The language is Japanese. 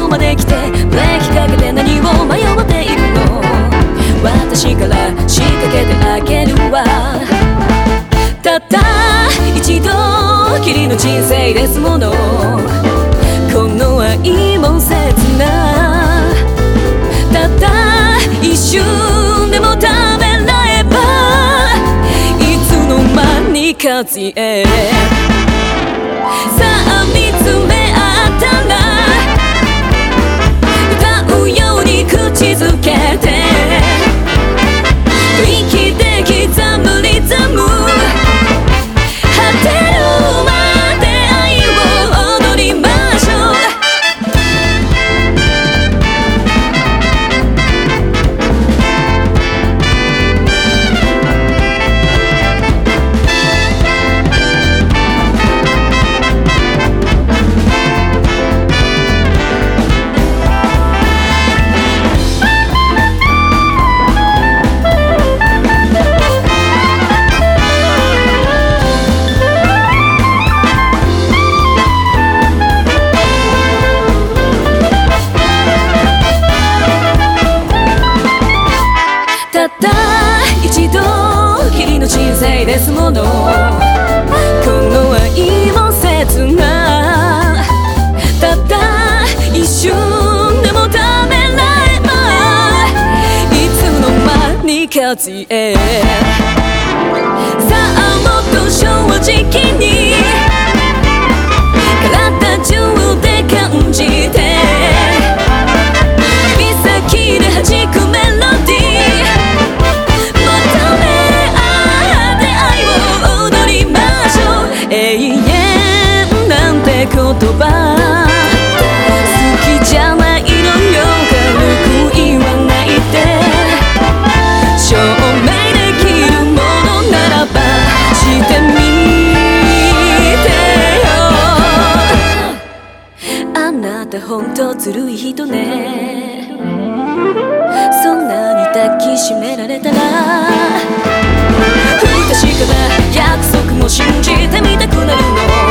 まで来てブレーキかけて何を迷っているの。私から仕掛けてあげるわ。たった一度きりの人生ですもの。この愛も切な。たった一瞬でもためらえばいつの間にかつへ。さあ見つめ合ったら歌うように口づけて息で刻むリズム果てるまで愛を踊りましょう。たった一度きりの人生ですもの。この愛も切な。たった一瞬でもためらえばいつの間にかつへ。さあもっと正直に体中で感じて指先で弾くメロディー永遠なんて言葉好きじゃないのよ。軽く言わないで。証明できるものならばしてみてよ。あなたほんとずるい人ね。そんなに抱きしめられたら不確かな約束も信じてみたくなるの。